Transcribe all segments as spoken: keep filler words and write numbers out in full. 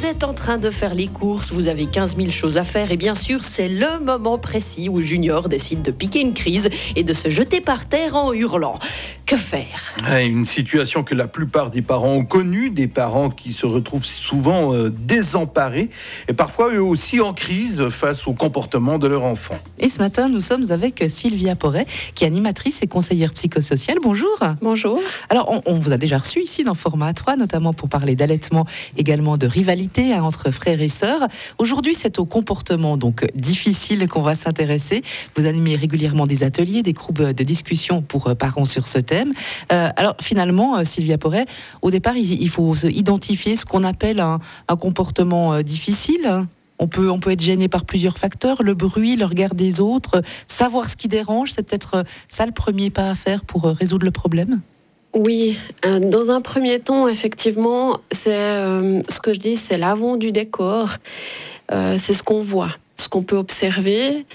Vous êtes en train de faire les courses, vous avez quinze mille choses à faire et bien sûr, c'est le moment précis où Junior décide de piquer une crise et de se jeter par terre en hurlant. Que faire ? Une situation que la plupart des parents ont connue, des parents qui se retrouvent souvent euh, désemparés et parfois eux aussi en crise face au comportement de leur enfant. Et ce matin, nous sommes avec Sylvia Porret, qui est animatrice et conseillère psychosociale. Bonjour. Bonjour. Alors, on, on vous a déjà reçu ici dans Format trois, notamment pour parler d'allaitement, également de rivalité hein, entre frères et sœurs. Aujourd'hui, c'est au comportement donc difficile qu'on va s'intéresser. Vous animez régulièrement des ateliers, des groupes de discussion pour euh, parents sur ce thème. Euh, alors finalement, euh, Sylvia Porret, au départ, il, il faut identifier ce qu'on appelle un, un comportement euh, difficile. On peut, on peut être gêné par plusieurs facteurs, le bruit, le regard des autres, savoir ce qui dérange, c'est peut-être ça le premier pas à faire pour résoudre le problème ? Oui, euh, dans un premier temps, effectivement, c'est euh, ce que je dis, c'est l'avant du décor, euh, c'est ce qu'on voit. Ce qu'on peut observer,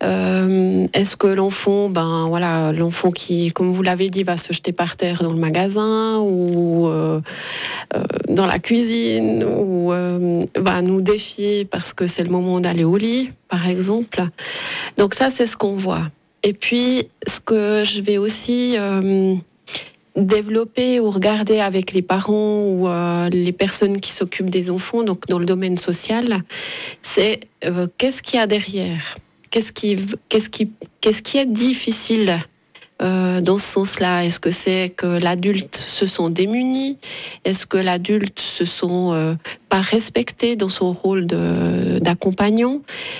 euh, est-ce que l'enfant, ben voilà, l'enfant qui, comme vous l'avez dit, va se jeter par terre dans le magasin ou euh, euh, dans la cuisine ou euh, va nous défier parce que c'est le moment d'aller au lit, par exemple. Donc ça, c'est ce qu'on voit. Et puis, ce que je vais aussi euh, développer ou regarder avec les parents ou euh, les personnes qui s'occupent des enfants, donc dans le domaine social, c'est euh, qu'est-ce qu'il y a derrière, qu'est-ce qui, qu'est-ce qui, qu'est-ce qui est difficile euh, dans ce sens-là. Est-ce que c'est que l'adulte se sent démuni ? Est-ce que l'adulte se sent euh, pas respecté dans son rôle de, d'accompagnant ?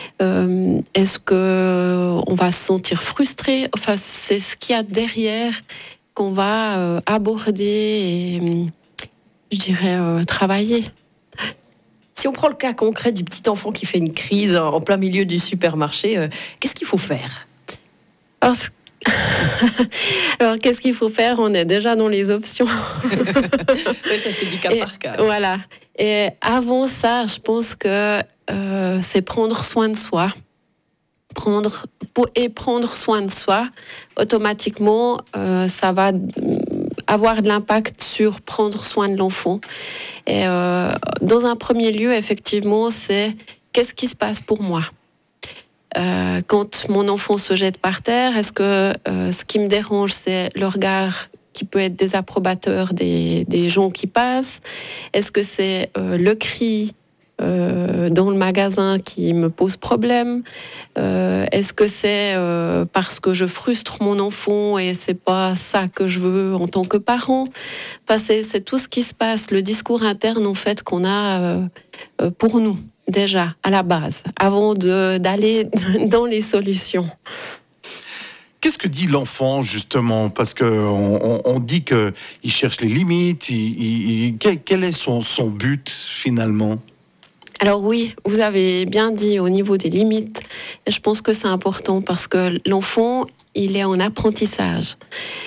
euh, Est-ce que on va se sentir frustré ? Enfin, c'est ce qu'il y a derrière qu'on va euh, aborder et, euh, je dirais, euh, travailler. Si on prend le cas concret du petit enfant qui fait une crise en plein milieu du supermarché, euh, qu'est-ce qu'il faut faire ? Alors, Alors, qu'est-ce qu'il faut faire ? On est déjà dans les options. Oui, ça c'est du cas et, par cas. Voilà. Et avant ça, je pense que euh, c'est prendre soin de soi. Prendre, et prendre soin de soi, automatiquement, euh, ça va avoir de l'impact sur prendre soin de l'enfant. Et euh, dans un premier lieu, effectivement, c'est qu'est-ce qui se passe pour moi ? euh, Quand mon enfant se jette par terre, est-ce que euh, ce qui me dérange, c'est le regard qui peut être désapprobateur des, des gens qui passent ? Est-ce que c'est euh, le cri Euh, dans le magasin qui me pose problème? euh, Est-ce que c'est euh, parce que je frustre mon enfant et c'est pas ça que je veux en tant que parent? Enfin, c'est, c'est tout ce qui se passe, le discours interne en fait qu'on a euh, pour nous déjà à la base, avant de, d'aller dans les solutions. Qu'est-ce que dit l'enfant, justement ? Parce qu'on on, on dit qu'il cherche les limites. Il, il, il, quel, quel est son, son but, finalement ? Alors oui, vous avez bien dit au niveau des limites. Je pense que c'est important parce que l'enfant, il est en apprentissage.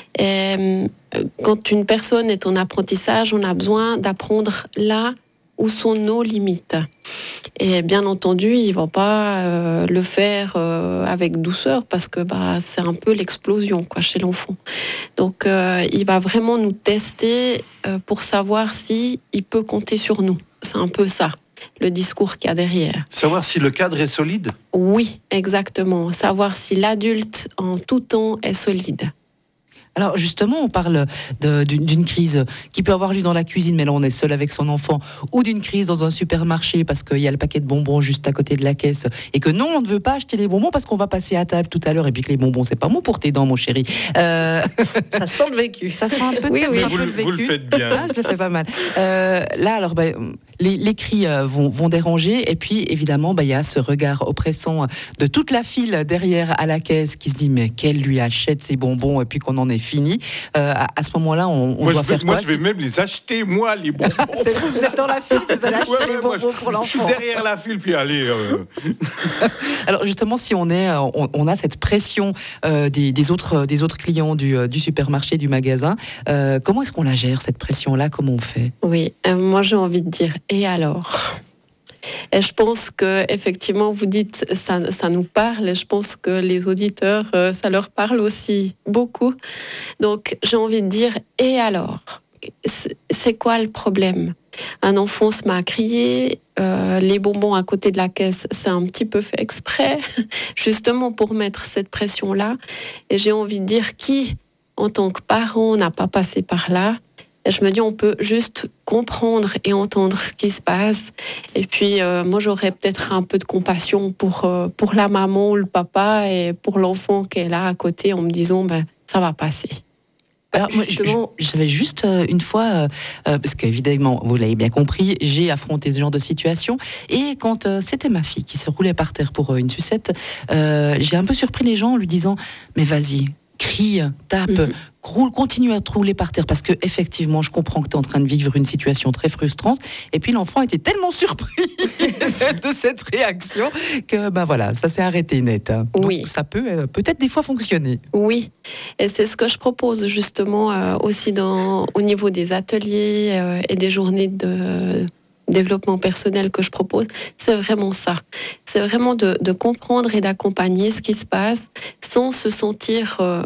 Et quand une personne est en apprentissage, on a besoin d'apprendre là où sont nos limites. Et bien entendu, il ne va pas euh, le faire euh, avec douceur parce que bah, c'est un peu l'explosion quoi, chez l'enfant. Donc, euh, il va vraiment nous tester euh, pour savoir s'il peut compter sur nous. C'est un peu ça, le discours qu'il y a derrière. Savoir si le cadre est solide ? Oui, exactement. Savoir si l'adulte, en tout temps, est solide. Alors justement, on parle de, d'une, d'une crise qui peut avoir lieu dans la cuisine, mais là on est seul avec son enfant, ou d'une crise dans un supermarché parce qu'il y a le paquet de bonbons juste à côté de la caisse et que non, on ne veut pas acheter les bonbons parce qu'on va passer à table tout à l'heure et puis que les bonbons, c'est pas bon pour tes dents, mon chéri. Euh... Ça sent le vécu. Ça sent un peu, oui, oui. un vous, peu le vécu. Vous le faites bien. Ah, je le fais pas mal. Euh, là, alors, ben, les, les cris euh, vont, vont déranger et puis évidemment, ben, il y a ce regard oppressant de toute la file derrière à la caisse qui se dit mais qu'elle lui achète ses bonbons et puis qu'on en est fini. Euh, à, à ce moment-là, on, on moi, doit je vais, faire moi, quoi? je vais même les acheter, moi, les bonbons. C'est vous, vous êtes dans la file, vous allez acheter Ouais, les ouais, bonbons moi, je, pour l'enfant. Je suis derrière la file, puis allez. Euh... Alors justement, si on est, on, on a cette pression euh, des, des autres, des autres clients du, du supermarché, du magasin. Euh, comment est-ce qu'on la gère cette pression-là? Comment on fait? Oui, euh, moi j'ai envie de dire et alors. Et je pense que effectivement, vous dites ça, ça nous parle. Et je pense que les auditeurs, euh, ça leur parle aussi beaucoup. Donc j'ai envie de dire et alors. C'est quoi le problème? un enfant se met à crier, euh, les bonbons à côté de la caisse, c'est un petit peu fait exprès, justement pour mettre cette pression-là. Et j'ai envie de dire, qui, en tant que parent, n'a pas passé par là? Et je me dis, on peut juste comprendre et entendre ce qui se passe. Et puis, euh, moi, j'aurais peut-être un peu de compassion pour, euh, pour la maman ou le papa et pour l'enfant qui est là à côté en me disant, ben, ça va passer. Alors, moi, justement, j'avais juste euh, une fois, euh, euh, parce qu'évidemment, vous l'avez bien compris, j'ai affronté ce genre de situation. Et quand euh, c'était ma fille qui se roulait par terre pour euh, une sucette, euh, j'ai un peu surpris les gens en lui disant, mais vas-y, crie, tape, mm-hmm. roule, continue à te rouler par terre, parce que effectivement, je comprends que tu es en train de vivre une situation très frustrante. Et puis l'enfant était tellement surpris de cette réaction que ben voilà, ça s'est arrêté net. Hein. Donc, oui, ça peut euh, peut-être des fois fonctionner. Oui, et c'est ce que je propose justement euh, aussi dans, au niveau des ateliers euh, et des journées de développement personnel que je propose, c'est vraiment ça. C'est vraiment de, de comprendre et d'accompagner ce qui se passe sans se sentir euh,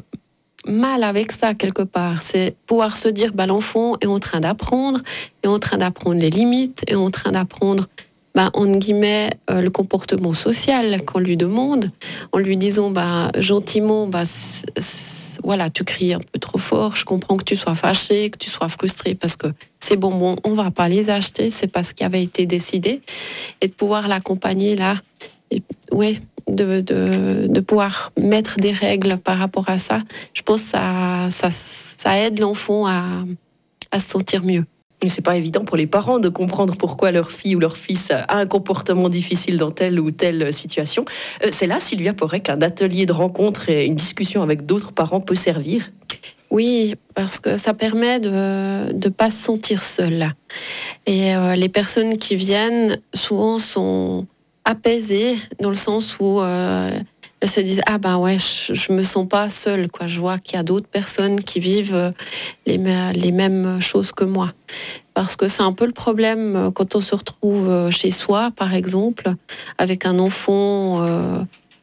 mal avec ça quelque part. C'est pouvoir se dire, bah, l'enfant est en train d'apprendre, est en train d'apprendre les limites, est en train d'apprendre, bah, entre guillemets, euh, le comportement social qu'on lui demande, en lui disant, bah, gentiment, bah, c'est, c'est, voilà, tu cries un peu trop fort, je comprends que tu sois fâché, que tu sois frustré, parce que ces bonbons, on ne va pas les acheter, c'est pas ce qui avait été décidé. Et de pouvoir l'accompagner là, et, ouais, de, de, de pouvoir mettre des règles par rapport à ça, je pense que ça, ça, ça aide l'enfant à, à se sentir mieux. Et c'est pas évident pour les parents de comprendre pourquoi leur fille ou leur fils a un comportement difficile dans telle ou telle situation. Euh, c'est là, Sylvia Porrec, qu'un atelier de rencontre et une discussion avec d'autres parents peut servir. Oui, parce que ça permet de ne pas se sentir seul. Et euh, les personnes qui viennent, souvent, sont apaisées, dans le sens où euh, elles se disent « Ah ben ouais, je ne me sens pas seule, quoi. Je vois qu'il y a d'autres personnes qui vivent les, les mêmes choses que moi. » Parce que c'est un peu le problème quand on se retrouve chez soi, par exemple, avec un enfant euh,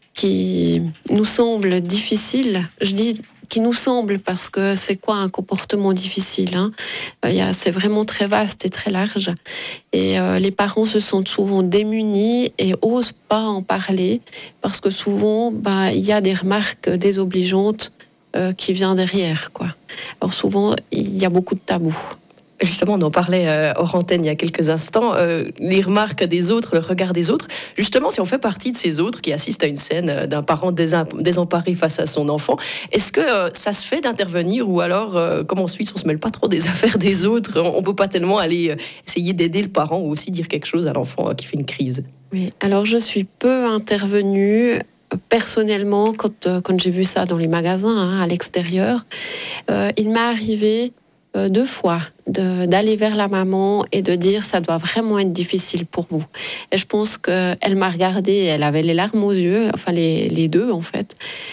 qui nous semble difficile. Je dis qui nous semble parce que c'est quoi un comportement difficile, hein? Il y a, c'est vraiment très vaste et très large. Et euh, les parents se sentent souvent démunis et osent pas en parler parce que souvent, bah, il y a des remarques désobligeantes euh, qui viennent derrière, quoi. Alors souvent, il y a beaucoup de tabous. Justement, on en parlait euh, hors antenne il y a quelques instants, euh, les remarques des autres, le regard des autres. Justement, si on fait partie de ces autres qui assistent à une scène euh, d'un parent désimp- désemparé face à son enfant, est-ce que euh, ça se fait d'intervenir ou alors, euh, comme en Suisse, on se mêle pas trop des affaires des autres, on, on peut pas tellement aller euh, essayer d'aider le parent ou aussi dire quelque chose à l'enfant euh, qui fait une crise? Oui, alors je suis peu intervenue personnellement quand, euh, quand j'ai vu ça dans les magasins, hein, à l'extérieur. Euh, il m'est arrivé Euh, deux fois, de, d'aller vers la maman et de dire ça doit vraiment être difficile pour vous. Et je pense qu'elle m'a regardée, elle avait les larmes aux yeux, enfin les, les deux en fait,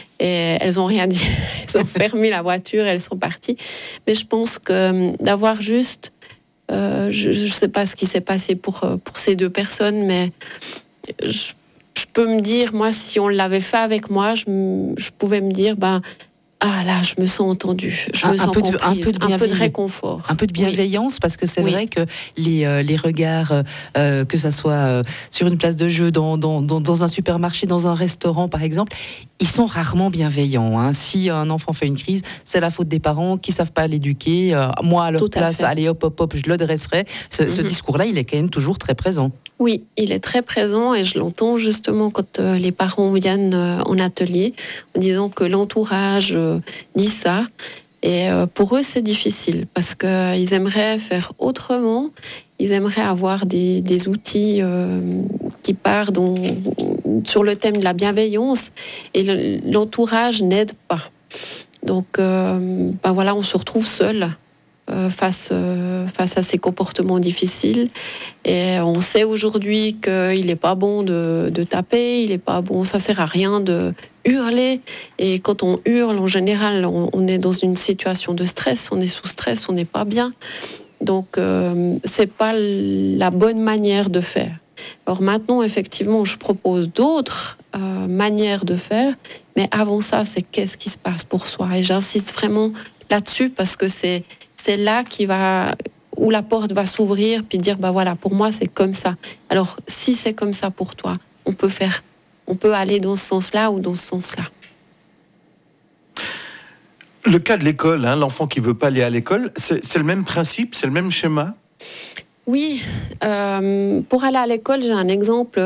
et elles n'ont rien dit. Elles ont fermé la voiture, elles sont parties. Mais je pense que d'avoir juste, euh, je ne sais pas ce qui s'est passé pour, pour ces deux personnes, mais je, je peux me dire, moi, si on l'avait fait avec moi, je, je pouvais me dire, ben, ah là, je me sens entendue, je un, me sens un peu comprise, de, un peu de, un peu de réconfort. Un peu de bienveillance, oui. Parce que c'est oui. vrai que les, euh, les regards, euh, que ça soit euh, sur une place de jeu, dans, dans, dans, dans un supermarché, dans un restaurant par exemple, ils sont rarement bienveillants. Hein. Si un enfant fait une crise, c'est la faute des parents qui ne savent pas l'éduquer. Euh, moi, à leur Tout place, à allez hop, hop, hop, je le dresserai. Ce, mm-hmm. ce discours-là, il est quand même toujours très présent. Oui, il est très présent et je l'entends justement quand euh, les parents viennent euh, en atelier en disant que l'entourage euh, dit ça. Et euh, pour eux, c'est difficile parce qu'ils euh, aimeraient faire autrement. Ils aimeraient avoir des, des outils euh, qui partent dans, sur le thème de la bienveillance et le, l'entourage n'aide pas. Donc, euh, ben voilà, on se retrouve seul. Euh, face, euh, face à ces comportements difficiles. Et on sait aujourd'hui qu'il n'est pas bon de, de taper, il n'est pas bon, ça ne sert à rien de hurler. Et quand on hurle, en général, on, on est dans une situation de stress, on est sous stress, on n'est pas bien. Donc, euh, ce n'est pas la bonne manière de faire. Alors maintenant, effectivement, je propose d'autres euh, manières de faire, mais avant ça, c'est qu'est-ce qui se passe pour soi. Et j'insiste vraiment là-dessus parce que c'est C'est là qui va, où la porte va s'ouvrir, puis dire, bah voilà, pour moi, c'est comme ça. Alors, si c'est comme ça pour toi, on peut faire, on peut aller dans ce sens-là ou dans ce sens-là. Le cas de l'école, hein, l'enfant qui veut pas aller à l'école, c'est, c'est le même principe, c'est le même schéma? Oui, euh, pour aller à l'école, j'ai un exemple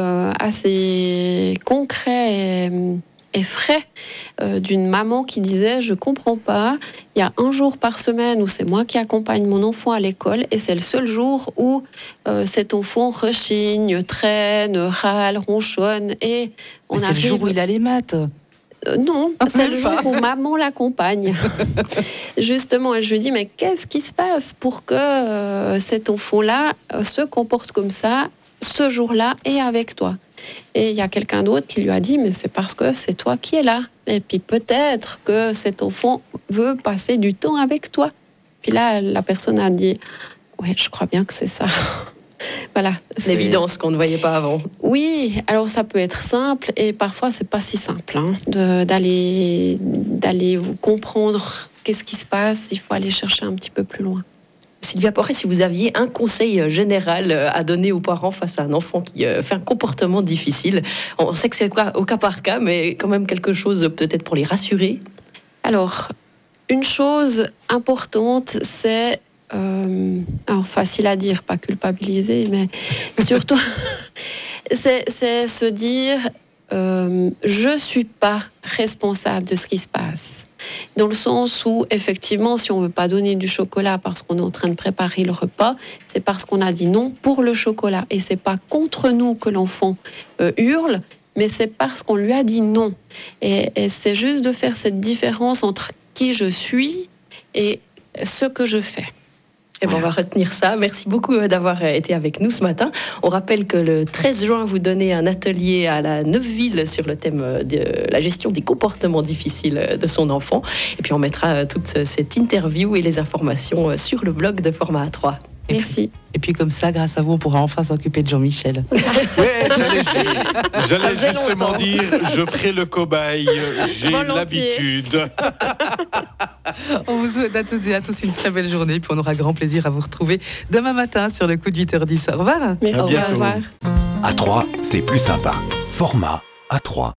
assez concret et, et frais euh, d'une maman qui disait « Je comprends pas, il y a un jour par semaine où c'est moi qui accompagne mon enfant à l'école et c'est le seul jour où euh, cet enfant rechigne, traîne, râle, ronchonne et on Mais c'est arrive... le jour où il a les maths. Euh, non, c'est le jour où maman l'accompagne. Justement, et je lui dis, mais qu'est-ce qui se passe pour que euh, cet enfant-là euh, se comporte comme ça, ce jour-là, et avec toi? Et il y a quelqu'un d'autre qui lui a dit, mais c'est parce que c'est toi qui es là. Et puis peut-être que cet enfant veut passer du temps avec toi. Puis là, la personne a dit, ouais, je crois bien que c'est ça. Voilà, c'est l'évidence qu'on ne voyait pas avant. Oui, alors ça peut être simple et parfois c'est pas si simple hein, de, d'aller, d'aller comprendre qu'est-ce qui se passe. Il faut aller chercher un petit peu plus loin. Sylvia Porret, si vous aviez un conseil général à donner aux parents face à un enfant qui fait un comportement difficile, on sait que c'est au cas par cas, mais quand même quelque chose peut-être pour les rassurer. Alors, une chose importante, c'est Euh, alors facile à dire, pas culpabiliser, mais surtout c'est, c'est se dire euh, je suis pas responsable de ce qui se passe, dans le sens où effectivement si on veut pas donner du chocolat parce qu'on est en train de préparer le repas, c'est parce qu'on a dit non pour le chocolat et c'est pas contre nous que l'enfant euh, hurle, mais c'est parce qu'on lui a dit non et, et c'est juste de faire cette différence entre qui je suis et ce que je fais. Eh ben, voilà. On va retenir ça. Merci beaucoup d'avoir été avec nous ce matin. On rappelle que le treize juin, vous donnez un atelier à la Neuveville sur le thème de la gestion des comportements difficiles de son enfant. Et puis on mettra toute cette interview et les informations sur le blog de Format A trois. Merci. Et puis comme ça, grâce à vous, on pourra enfin s'occuper de Jean-Michel. Ouais, j'allais, j'allais justement dire, je ferai le cobaye, j'ai Volontiers. l'habitude. On vous souhaite à toutes et à tous une très belle journée, puis on aura grand plaisir à vous retrouver demain matin sur le coup de huit heures dix. Au revoir. Merci, à bientôt. au revoir. A trois, c'est plus sympa. Format A trois.